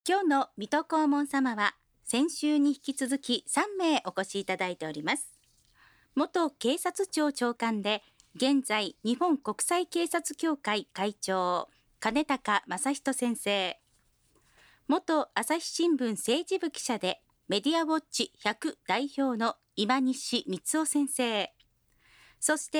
今日の水戸黄門様は先週に引き続き3名お越しいただいております。元警察庁長官で現在日本国際警察協会会長金高正人先生、元朝日新聞政治部記者でメディアウォッチ100代表の今西光雄先生、そして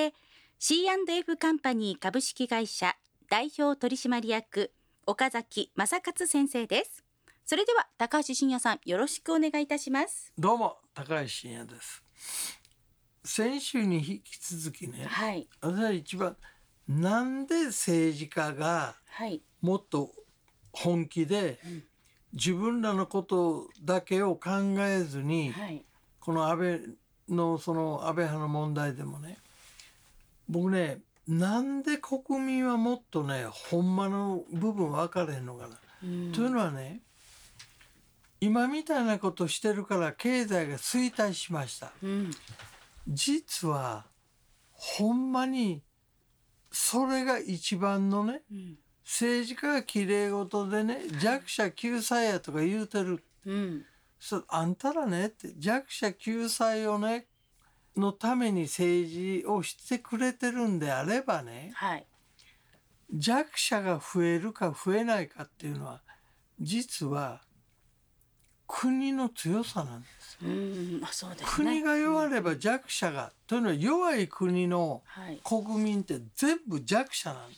C&F カンパニー株式会社代表取締役岡崎正勝先生です。それでは高橋真也さん、よろしくお願いいたします。 どうも高橋真也です。先週に引き続きね、 はい、 私は一番なんで政治家がもっと本気で自分らのことだけを考えずに、 はい、 この安倍派の問題でもね、僕ね、なんで国民はもっとねほんまの部分分かれへんのかな、というのはね、今みたいなことしてるから経済が衰退しました、実はほんまにそれが一番のね、政治家がきれい事でね弱者救済やとか言うてる、あんたらねって弱者救済をねのために政治をしてくれてるんであればね、 はい、 弱者が増えるか増えないかっていうのは実は国の強さなんです。 そうですね、 国が弱れば弱者が、というのは弱い国の国民って全部弱者なんです、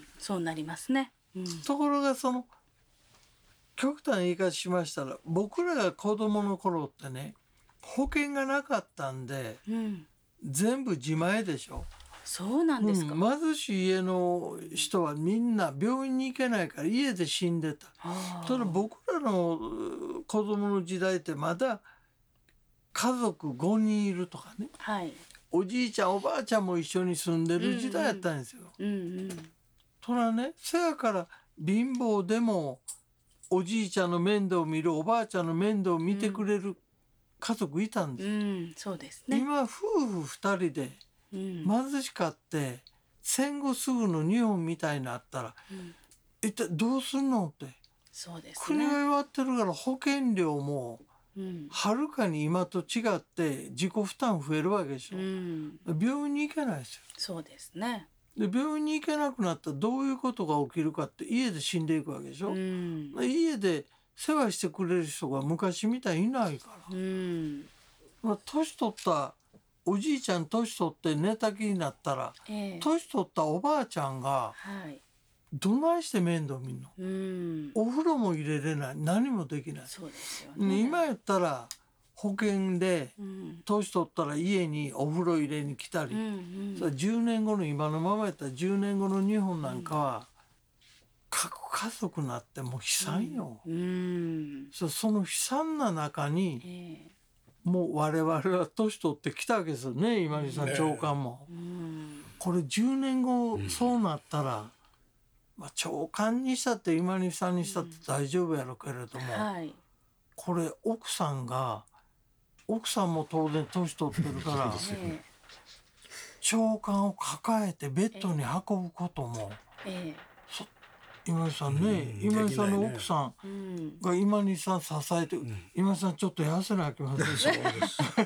そうなりますね、 ところがその極端な言い方しましたら、僕らが子供の頃ってね保険がなかったんで、全部自前でしょ。 そうなんですか、 貧しい家の人はみんな病院に行けないから家で死んでた。それ僕らの子供の時代ってまだ家族5人いるとかね、おじいちゃんおばあちゃんも一緒に住んでる時代やったんですよ。それはね、せやから貧乏でもおじいちゃんの面倒を見る、おばあちゃんの面倒を見てくれる家族いたんです、 そうですね。 今夫婦2人で貧しかって戦後すぐの日本みたいになったら、一体どうすんのって、 そうですね、 国が弱ってるから保険料もはるかに今と違って自己負担増えるわけでしょ、病院に行けないですよ。 そうですね。 で病院に行けなくなったらどういうことが起きるかって、家で死んでいくわけでしょ、家で世話してくれる人が昔みたいにいないから、年取ったおじいちゃん年取って寝たきりになったら、年取ったおばあちゃんがどないして面倒見んの、お風呂も入れれない、何もできない。 そうですよね。 今やったら保険で年取ったら家にお風呂入れに来たり、それ10年後の今のままやったら10年後の日本なんかは核家族になってもう悲惨よ、その悲惨な中に、もう我々は年取ってきたわけですよね、今西さん長官も、これ10年後そうなったら、長官にしたって今西さんにしたって大丈夫やろうけれども、これ奥さんも当然年取ってるから長官を抱えてベッドに運ぶことも、今西さんね、今西さんの奥さんが今西さん支えて、今西さんちょっと痩せなきゃいけません。いや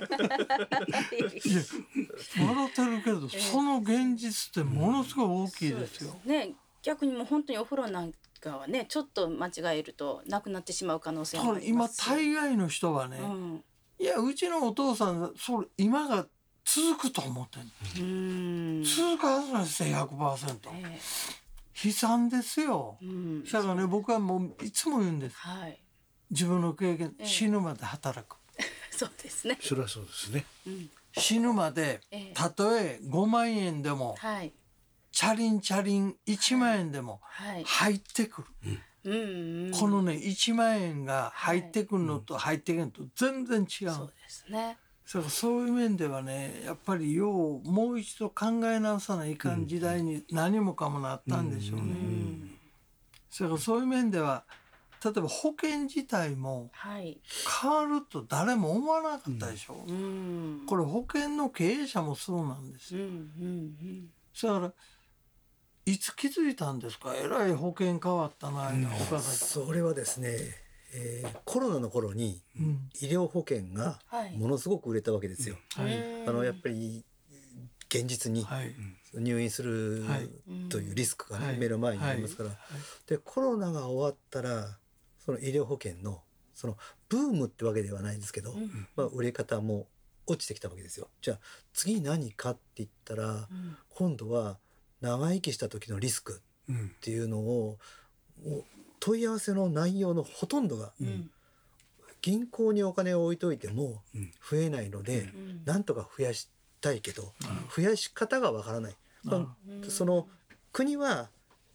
笑ってるけど、その現実ってものすごい大きいですよ、 逆にもう本当にお風呂なんかはね、ちょっと間違えるとなくなってしまう可能性もありますし、 今大概の人はね、いやうちのお父さんそれ今が続くと思ってんの、続くはずなんですよ 100%、悲惨ですよ、だからね、僕はもういつも言うんです、自分の経験、死ぬまで働くそうですね、 それはそうですね、 死ぬまで、たとえ5万円でも、チャリン1万円でも入ってくる、このね1万円が入ってくるのと入ってくるのと全然違う、 そうですね。 そういう面ではね、やっぱりもう一度考え直さないかん時代に何もかもなったんでしょうね、そういう面では例えば保険自体も変わると誰も思わなかったでしょ、これ保険の経営者もそうなんですよ、だからいつ気づいたんですか、えらい保険変わったな、岡崎。 それはですね、 コロナの頃に医療保険がものすごく売れたわけですよ。やっぱり現実に入院するというリスクがね、目の前にありますから、でコロナが終わったらその医療保険のそのブームってわけではないですけど、売れ方も落ちてきたわけですよ。じゃあ次何かって言ったら、今度は長生きした時のリスクっていうのを、もう問い合わせの内容のほとんどが、銀行にお金を置いといても増えないので、なんとか増やしたいけど、増やし方がわからない。その国は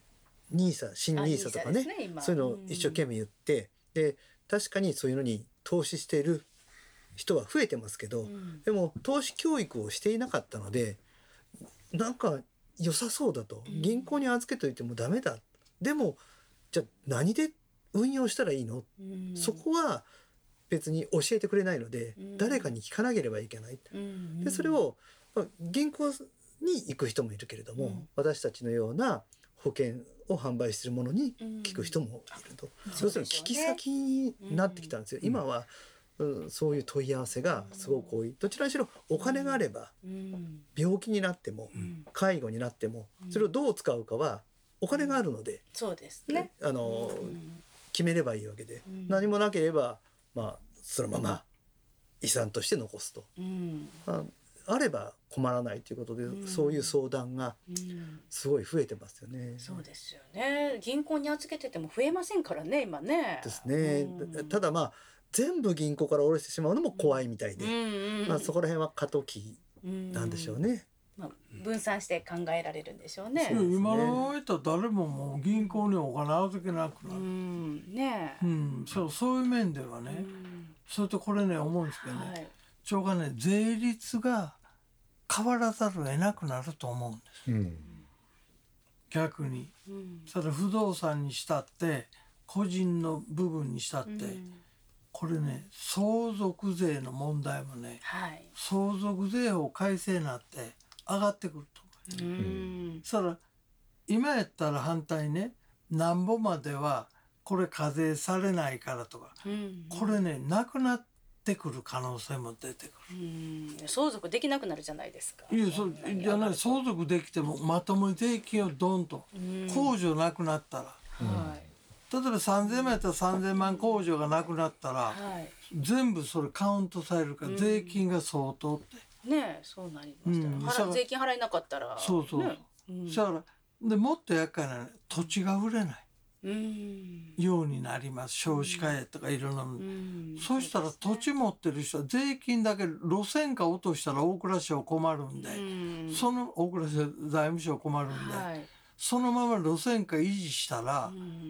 NISA、新NISAとかね、そういうのを一生懸命言って、で確かにそういうのに投資している人は増えてますけど、でも投資教育をしていなかったので、なんか良さそうだと、銀行に預けといてもダメだ、でもじゃあ何で運用したらいいの、そこは別に教えてくれないので、誰かに聞かなければいけない。でそれを、銀行に行く人もいるけれども、私たちのような保険を販売しているものに聞く人もいると、要するに聞き先になってきたんですよ。今はそういう問い合わせがすごく多い。どちらにしろお金があれば、病気になっても介護になっても、それをどう使うかはお金があるので、 そうですね、 決めればいいわけで、何もなければそのまま遺産として残すと、あれば困らないということで、そういう相談がすごい増えてますよね。 そうですよね。銀行に預けてても増えませんからね、今ね。 ですね。ただ全部銀行から下ろしてしまうのも怖いみたいで、そこら辺は過渡期なんでしょうね。 分散して考えられるんでしょうね。 今のままいったら誰ももう銀行にお金預けなくなる。 ね。 そういう面ではね。それとこれね思うんですけどね。ちょうがね、税率が変わらざるを得なくなると思うんです。逆に。それ不動産にしたって個人の部分にしたって。これね、相続税の問題もね、相続税を改正になって上がってくると思う。そしたら今やったら反対にね、なんぼまではこれ課税されないからとか、これねなくなってくる可能性も出てくる。相続できなくなるじゃないですか。 いや、そうじゃない。相続できてもまともに税金をドンと、控除なくなったら。例えば3000万やったら3000万控除がなくなったら、全部それカウントされるから、税金が相当ってね、そうなりました。税金払えなかったら、 そうだからでもっと厄介なのは土地が売れないようになります。少子化やとかいろんなもの、そしたら土地持ってる人は税金だけ路線価落としたら大蔵省困るんで、その大蔵省財務省困るんで、そのまま路線価維持したら、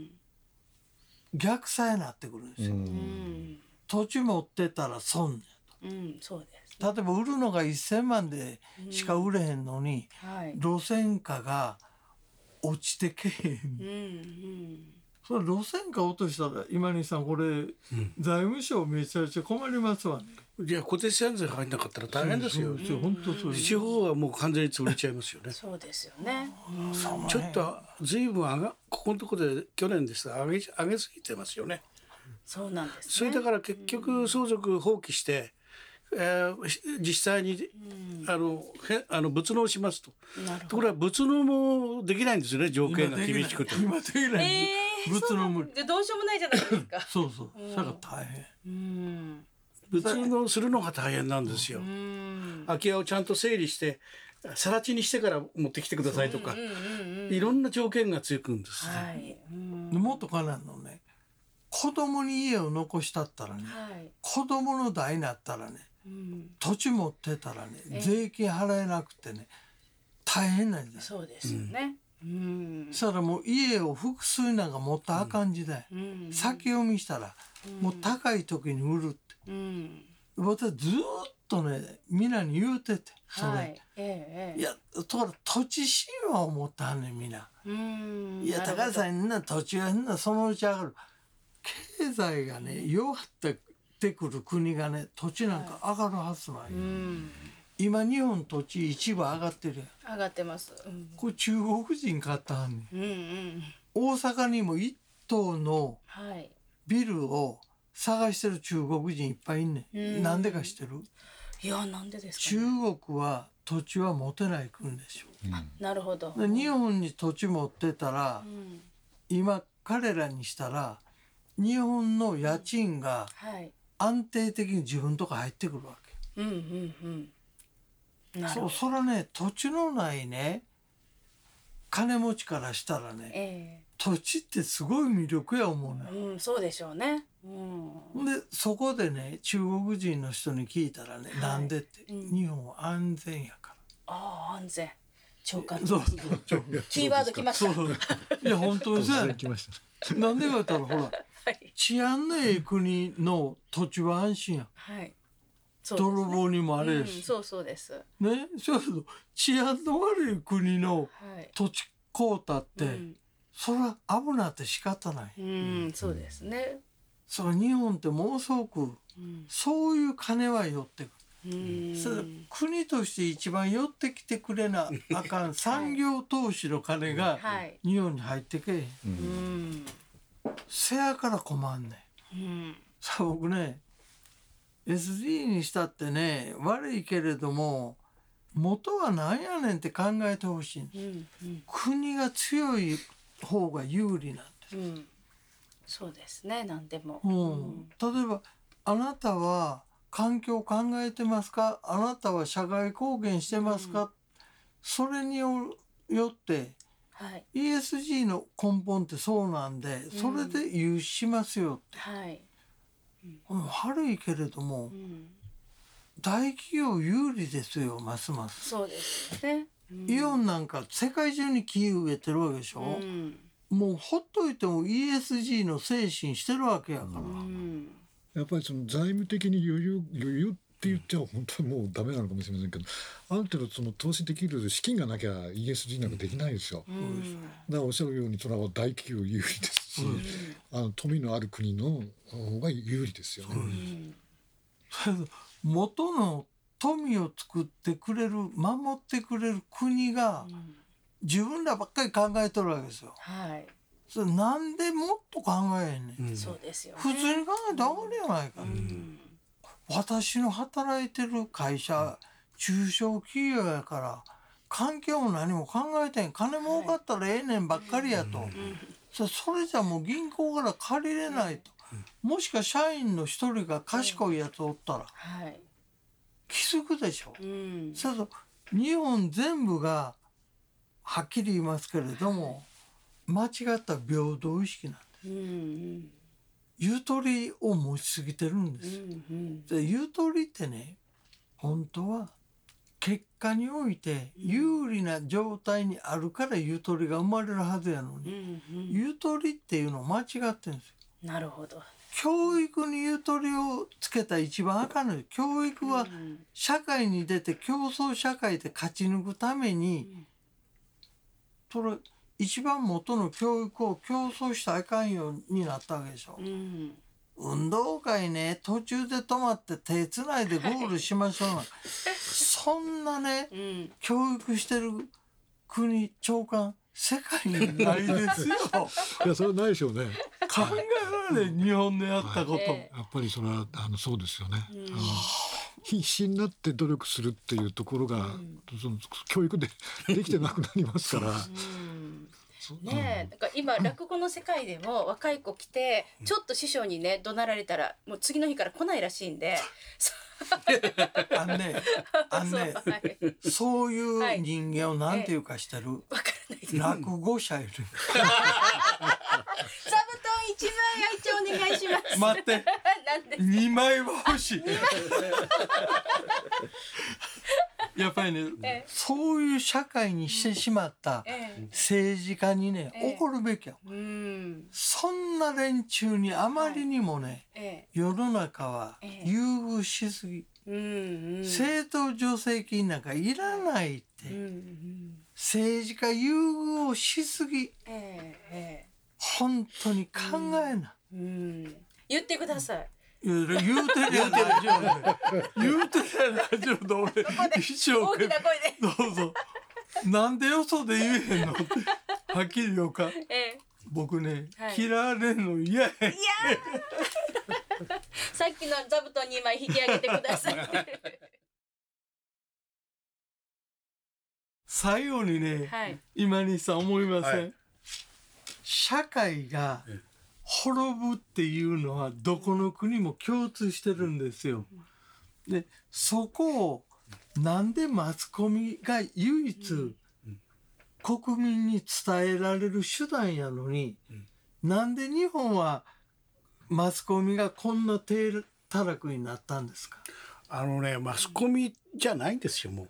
逆さになってくるんですよ。土地持ってたら損やと。そうです。例えば売るのが1000万でしか売れへんのに、路線価が落ちてけへん。それ路線価落としたら今西さんこれ、財務省めちゃめちゃ困りますわね。 いや固定資産税入んなかったら大変ですよ。 本当そうです。 地方はもう完全に潰れちゃいますよね。 そうですよね。 ちょっと随分ここのところで去年ですが上げすぎてますよね。 そうなんですね。 それだから結局相続放棄して、実際に物納しますと。ところが物納もできないんですよね、条件が厳しくて。 今できない。物納無理。 どうしようもないじゃないですか。 そう。それが大変。 物納するのが大変なんですよ。空き家をちゃんと整理して更地にしてから持ってきてくださいとか、いろんな条件がつくんですね。 もっとかなんのね、子供に家を残したったらね、子供の代になったらね、土地持ってたらね、税金払えなくてね、大変なんだよ。 そうですよね。 そしたらもう家を複数なんか持ったらあかん時代、先読みしたらもう高い時に売るって、私ずっとねみんなに言うてて、それ、いやところ土地神話を持ったんねんみんな。いや高橋さんな土地はそのうち上がる。経済がね弱ってくる国がね土地なんか上がるはずない。今日本土地一部上がってるやん。 上がってます。 これ中国人買ったはんねん。大阪にも一棟のビルを探してる中国人いっぱいいんねん。なんでか知ってる？ いや、なんでですか中ね。 国は土地は持てない国でしょ。 なるほど。 で日本に土地持ってたら、今彼らにしたら日本の家賃が安定的に自分とか入ってくるわけ。そらね、土地のないね金持ちからしたらね、土地ってすごい魅力や思うね。 そうでしょうね。 でそこでね、中国人の人に聞いたらね、なんでって、日本は安全やから。 安全。長官。 そうキーワードきました。 いや本当にそうや。なんでか言ったらほら、治安のいい国の土地は安心や。泥棒にもあれやし。 そうです。 ね、そうすると治安の悪い国の土地買うたって、それは危なって仕方ない。 そうですね。 それ日本ってものすごく、そういう金は寄ってくる。それ国として一番寄ってきてくれなあかん産業投資の金が日本に入ってけえへん。せやから困んねん。さあ僕ね、SG にしたってね、悪いけれども元は何やねんって考えてほしい。国が強い方が有利なんです。 そうですね、何でも。 例えばあなたは環境を考えてますか、あなたは社会貢献してますか、それによって、ESG の根本ってそうなんで、それで融資しますよって。悪いけれども、大企業有利ですよ、ますます。 そうですね。 イオンなんか世界中に木植えてるわけでしょ。もうほっといても ESG の精神してるわけやから。 やっぱりその財務的に余裕って言っちゃ本当にもうダメなのかもしれませんけど、ある程度その投資できる資金がなきゃ ESG なんかできないですよ。だからおっしゃるようにそれは大企業有利ですし、富のある国の方が有利ですよね。 元の富を作ってくれる、守ってくれる国が自分らばっかり考えとるわけですよ。それなんでもっと考えへんねん。 そうですよね。 普通に考えたらあれやないか。私の働いてる会社、中小企業やから環境も何も考えてん、金儲かったらええねんばっかりやと。それじゃもう銀行から借りれないと。もしか社員の一人が賢いやつおったら気づくでしょ。そう日本全部がはっきり言いますけれども、間違った平等意識なんです。ゆとりを持ちすぎてるんです。ゆとりってね、本当は結果において有利な状態にあるからゆとりが生まれるはずやのに、ゆとりっていうのを間違ってるんですよ。 なるほど。 教育にゆとりをつけたら一番あかんのよ。教育は社会に出て競争社会で勝ち抜くために、それ一番元の教育を競争したらあかんようになったわけでしょ。運動会ね、途中で止まって手つないでゴールしましょうなそんなね、教育してる国長官世界にないですよ。 いやそれはないでしょうね。 考えられ日本でやったこと、 やっぱりそれはそうですよね。必死になって努力するっていうところが、その教育でできてなくなりますから。 ねえ、だから今落語の世界でも若い子来てちょっと師匠にね怒鳴られたらもう次の日から来ないらしいんであんねそういう人間をなんていうかしてる、 わからないです。 落語者いる。 座布団1枚愛お願いします。 待ってなんで 2枚は欲しい。やっぱりね、そういう社会にしてしまった政治家にね、怒るべきや。そんな連中にあまりにもね、世の中は優遇しすぎ、政党助成金なんかいらないって、政治家優遇をしすぎ、本当に考えな。 言ってください。 言うてるやん大丈夫。言うてるやん大丈夫。俺一生懸命大きな声でどうぞ。なんでよそで言えへんのってはっきり言おうか。 僕ね、 はい嫌われんの嫌や。 さっきの座布団2枚引き上げてください。 最後にね、 はい。 今西さん思いません、 はい、 社会が滅ぶっていうのはどこの国も共通してるんですよ。でそこをなんでマスコミが唯一国民に伝えられる手段やのに、なんで日本はマスコミがこんな低たらくになったんですか？ マスコミじゃないんですよ、もう。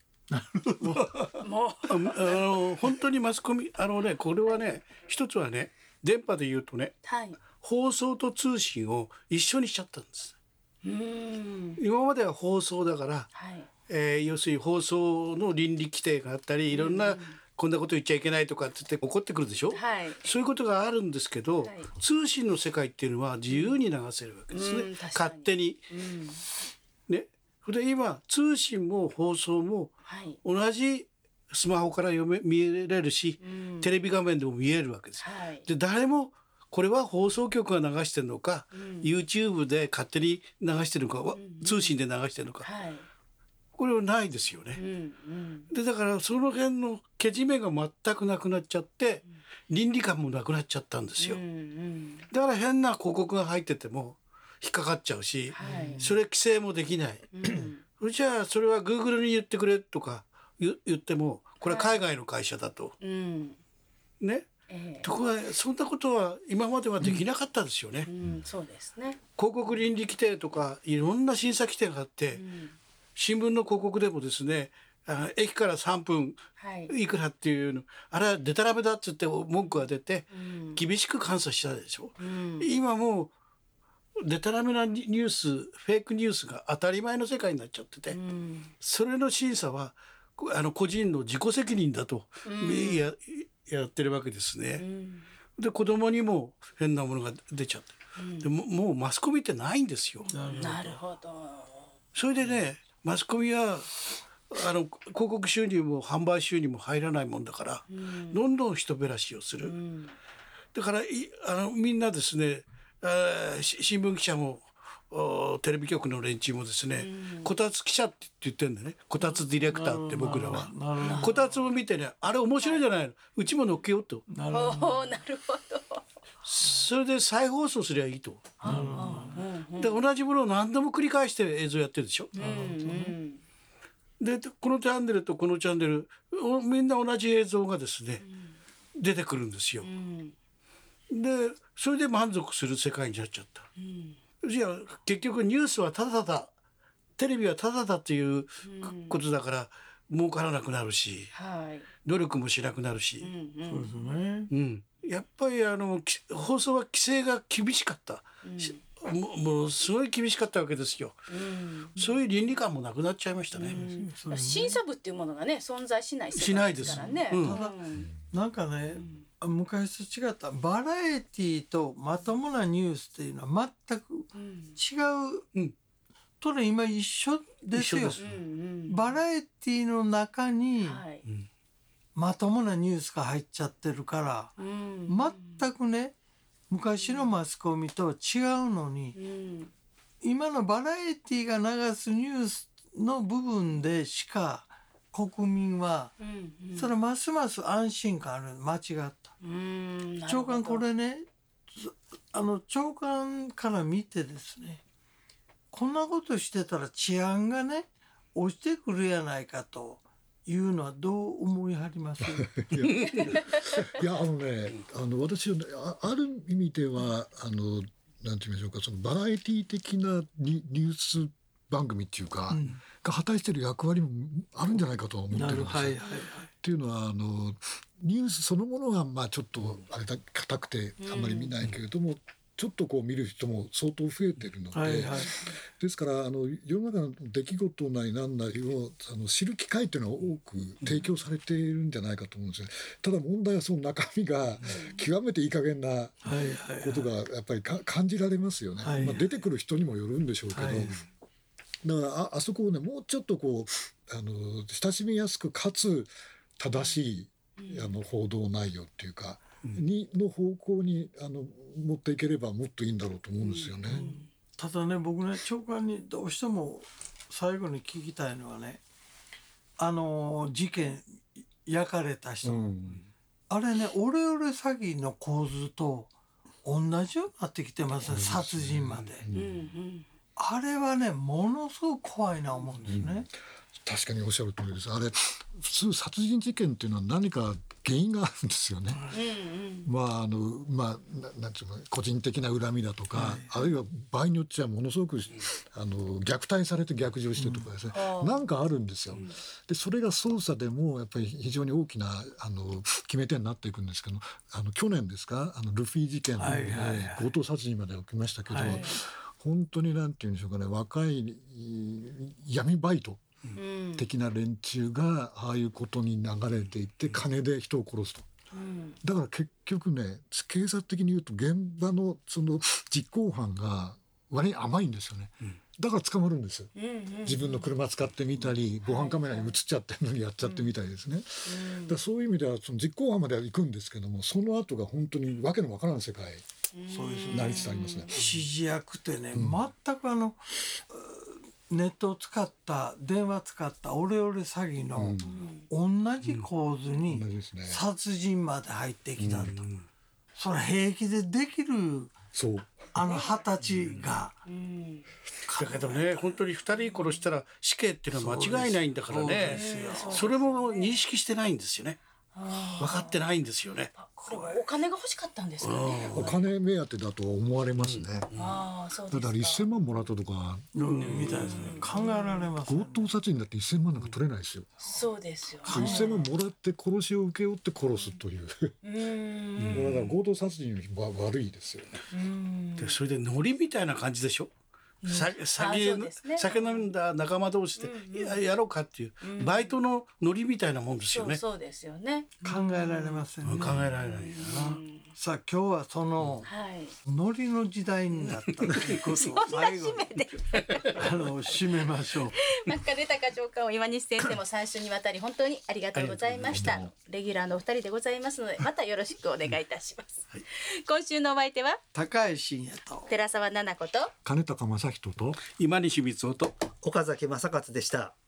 もう本当にマスコミこれはね、一つはね、電波で言うとね、 はい。 放送と通信を一緒にしちゃったんです。今までは放送だから、 はい。 要するに放送の倫理規定があったり、いろんなこんなこと言っちゃいけないとかって言って怒ってくるでしょ、 はい。 そういうことがあるんですけど、 はい、 通信の世界っていうのは自由に流せるわけですね、勝手に。ね、それで今通信も放送も同じスマホから見れるし、テレビ画面でも見えるわけです。 はい、 で誰もこれは放送局が流してるのか、YouTube で勝手に流してるのか、通信で流してるのか、はい、これはないですよね。でだからその辺のけじめが全くなくなっちゃって、倫理観もなくなっちゃったんですよ。だから変な広告が入ってても引っかかっちゃうし、はい、それ規制もできない。じゃあそれは Google に言ってくれとか言ってもこれは海外の会社だと、ね。ところがそんなことは今まではできなかったですよね。 そうですね。 広告倫理規定とかいろんな審査規定があって、新聞の広告でもですね、駅から3分いくらっていうの、あれはデタラメだっつって文句が出て、厳しく監査したでしょ。今もうデタラメなニュース、フェイクニュースが当たり前の世界になっちゃってて、それの審査は個人の自己責任だと、やってるわけですね。で子供にも変なものが出ちゃって、でもうマスコミってないんですよ。 なるほど。それでね、マスコミは広告収入も販売収入も入らないもんだから、どんどん人減らしをする。だからみんなですね、新聞記者もテレビ局の連中もですね、こたつ記者って言ってるんだね。こたつディレクターって僕らは。こたつを見てね、あれ面白いじゃないの、うちも乗っけようと。 なるほど。 それで再放送すりゃいいと。で同じものを何度も繰り返して映像やってるでしょ。でこのチャンネルとこのチャンネルみんな同じ映像がですね、出てくるんですよ。でそれで満足する世界になっちゃった。じゃあ結局ニュースはただただ、テレビはただだっていうことだから儲からなくなるし、努力もしなくなるし、 そうですね。 やっぱり放送は規制が厳しかった、もうすごい厳しかったわけですよ。そういう倫理観もなくなっちゃいましたね。 審査部っていうものがね存在しない世界ですからね。 ただなんかね、昔と違ったバラエティとまともなニュースっていうのは全く違う、とね今一緒ですよ。バラエティの中にまともなニュースが入っちゃってるから、全くね昔のマスコミと違うのに、今のバラエティが流すニュースの部分でしか国民は、それますます安心感ある。間違った。長官これね、長官から見てですね、こんなことしてたら治安がね落ちてくるやないかというのはどう思いはります？ いや私は、ね、ある意味ではなんて言いましょうか、そのバラエティ的なニュース番組っていうか、が果たしている役割もあるんじゃないかと思ってるんですよ。っていうのはニュースそのものはちょっと硬くてあんまり見ないけれども、ちょっとこう見る人も相当増えてるので、ですから世の中の出来事なりなんなりを知る機会っていうのは多く提供されているんじゃないかと思うんですよ。ただ問題はその中身が極めていい加減なことがやっぱり感じられますよね。出てくる人にもよるんでしょうけど、だからあそこをねもうちょっとこう親しみやすくかつ正しい報道内容っていうか、 の方向に持っていければもっといいんだろうと思うんですよね。 ただね、僕ね、長官にどうしても最後に聞きたいのはね、事件焼かれた人、あれね、オレオレ詐欺の構図と同じようになってきてますね、殺人まで。あれはね、ものすごく怖いな思うんですね。 確かにおっしゃる通りです。あれ普通殺人事件っていうのは何か原因があるんですよね。なんていうの、個人的な恨みだとか、あるいは場合によってはものすごく虐待されて逆上してとかですね、なんかあるんですよ。でそれが捜査でもやっぱり非常に大きな決め手になっていくんですけど、去年ですか、ルフィ事件、強盗殺人まで起きましたけど、本当になんていうんでしょうかね、若い闇バイト的な連中がああいうことに流れていって金で人を殺すと。だから結局ね、警察的に言うと現場のその実行犯が割に甘いんですよね。だから捕まるんですよ。自分の車使ってみたり、防犯カメラに映っちゃってるのにやっちゃってみたりですね。だからそういう意味ではその実行犯までは行くんですけども、その後が本当にわけのわからん世界になりつつありますね。 指示役ってね、全くネットを使った電話使ったオレオレ詐欺の同じ構図に殺人まで入ってきたと、それ平気でできる20歳が、 だけどね、本当に2人殺したら死刑っていうのは間違いないんだからね、それも認識してないんですよね。分かってないんですよね。 お金が欲しかったんですかね。 お金目当てだと思われますね。だから1000万もらったとかみたいですね。考えられます。 強盗殺人だって1000万なんか取れないですよ。 そうですよ。 1000万もらって殺しを請け負って殺すという。だから強盗殺人は悪いですよね。 でそれでノリみたいな感じでしょ。酒飲んだ仲間同士でやろうかっていうバイトのノリみたいなもんですよね。 そうですよね。 考えられませんね。 考えられないな。 さあ今日はそのノリの時代になったということを最後に締めましょう。 中出高長官を今西先生も3週にわたり本当にありがとうございました。レギュラーのお二人でございますので、またよろしくお願いいたします。今週のお相手は高井真也と寺澤奈々子と金高正人と今西光雄と岡崎正勝でした。